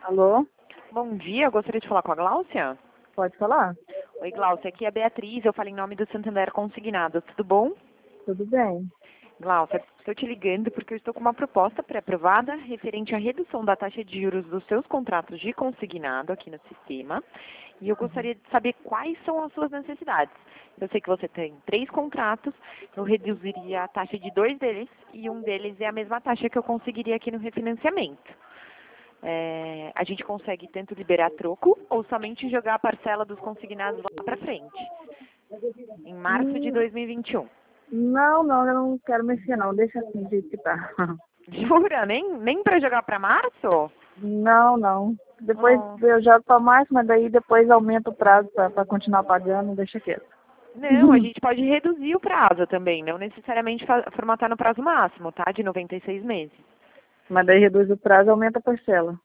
Alô? Bom dia, eu gostaria de falar com a Gláucia. Pode falar? Oi, Gláucia, aqui é a Beatriz, eu falo em nome do Santander Consignados, tudo bom? Tudo bem. Gláucia, estou te ligando porque eu estou com uma proposta pré-aprovada referente à redução da taxa de juros dos seus contratos de consignado aqui no sistema. E eu gostaria de saber quais são as suas necessidades. Eu sei que você tem 3 contratos, eu reduziria a taxa de 2 deles e um deles é a mesma taxa que eu conseguiria aqui no refinanciamento. A gente consegue tanto liberar troco ou somente jogar a parcela dos consignados lá para frente, em março de Hum, 2021. não, eu não quero mexer não. Deixa assim do jeito que tá. Jura? Nem para jogar para março? Não. Depois Oh. eu jogo para mais, mas daí depois aumenta o prazo para continuar pagando, deixa quieto. Não, a gente pode reduzir o prazo também, não necessariamente formatar no prazo máximo, tá? De 96 meses. Mas daí reduz o prazo, aumenta a parcela.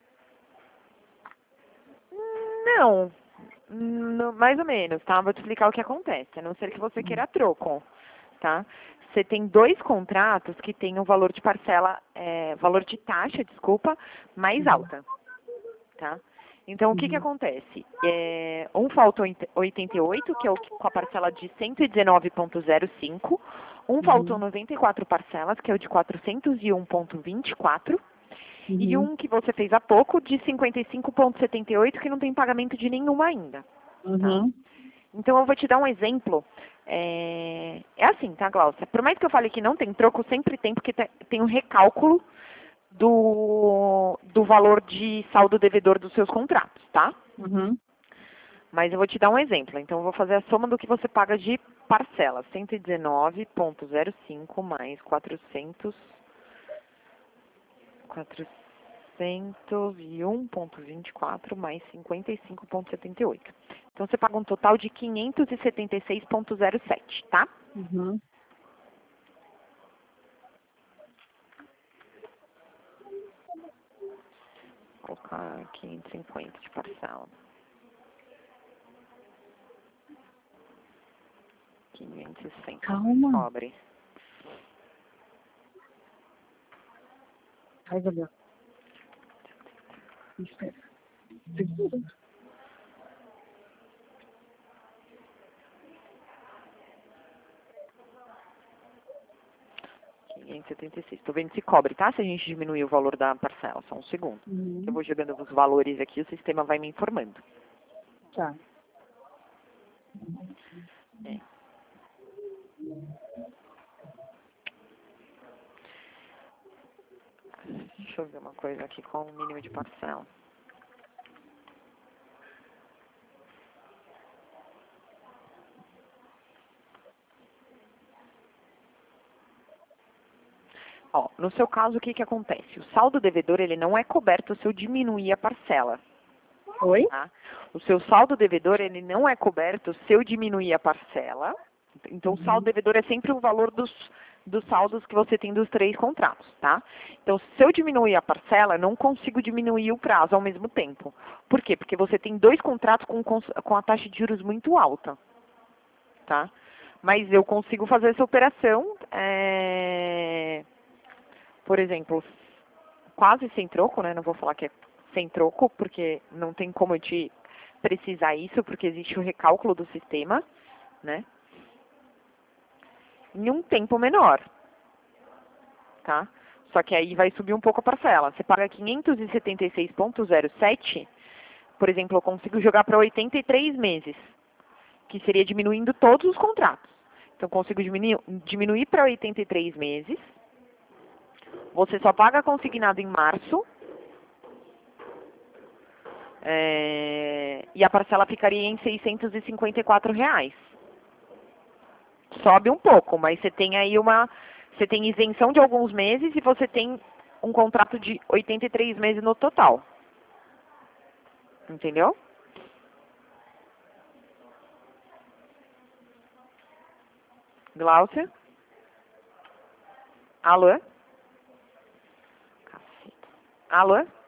Não, mais ou menos, tá? Vou te explicar o que acontece, a não ser que você queira troco, tá? Você tem 2 contratos que têm um valor de parcela, valor de taxa, desculpa, mais alta, tá? Então, o que acontece? Um falta 88, que é o com a parcela de 119,05. Um faltou 94 parcelas, que é o de 401,24. E um que você fez há pouco, de 55,78, que não tem pagamento de nenhuma ainda. Tá? Então, eu vou te dar um exemplo. É assim, tá, Gláucia? Por mais que eu fale que não tem troco, sempre tem, porque tem um recálculo do valor de saldo devedor dos seus contratos, tá? Mas eu vou te dar um exemplo. Então, eu vou fazer a soma do que você paga de parcela. 119,05 mais 401,24 mais 55,78. Então, você paga um total de 576,07, tá? Vou colocar 550 de parcela. 560. Calma. Cobre. Ai, Gabriel. Espera. Segura. 576. Tô vendo se cobre, tá? Se a gente diminuir o valor da parcela. Só um segundo. Eu vou jogando os valores aqui, o sistema vai me informando. Tá. É. Deixa eu ver uma coisa aqui, qual o mínimo de parcela. Ó, no seu caso, o que que acontece? O saldo devedor, ele não é coberto se eu diminuir a parcela. Oi? Tá? O seu saldo devedor, ele não é coberto se eu diminuir a parcela. Então, o saldo devedor é sempre o valor dos saldos que você tem dos 3 contratos, tá? Então, se eu diminuir a parcela, eu não consigo diminuir o prazo ao mesmo tempo. Por quê? Porque você tem 2 contratos com a taxa de juros muito alta, tá? Mas eu consigo fazer essa operação, por exemplo, quase sem troco, né? Não vou falar que é sem troco, porque não tem como eu te precisar isso, porque existe o recálculo do sistema, né? Em um tempo menor, tá? Só que aí vai subir um pouco a parcela. Você paga 576,07, por exemplo, eu consigo jogar para 83 meses, que seria diminuindo todos os contratos. Então, eu consigo diminuir para 83 meses. Você só paga consignado em março. E a parcela ficaria em R$ 654. Sobe um pouco, mas você tem aí você tem isenção de alguns meses e você tem um contrato de 83 meses no total. Entendeu? Gláucia? Alô? Caceta. Alô?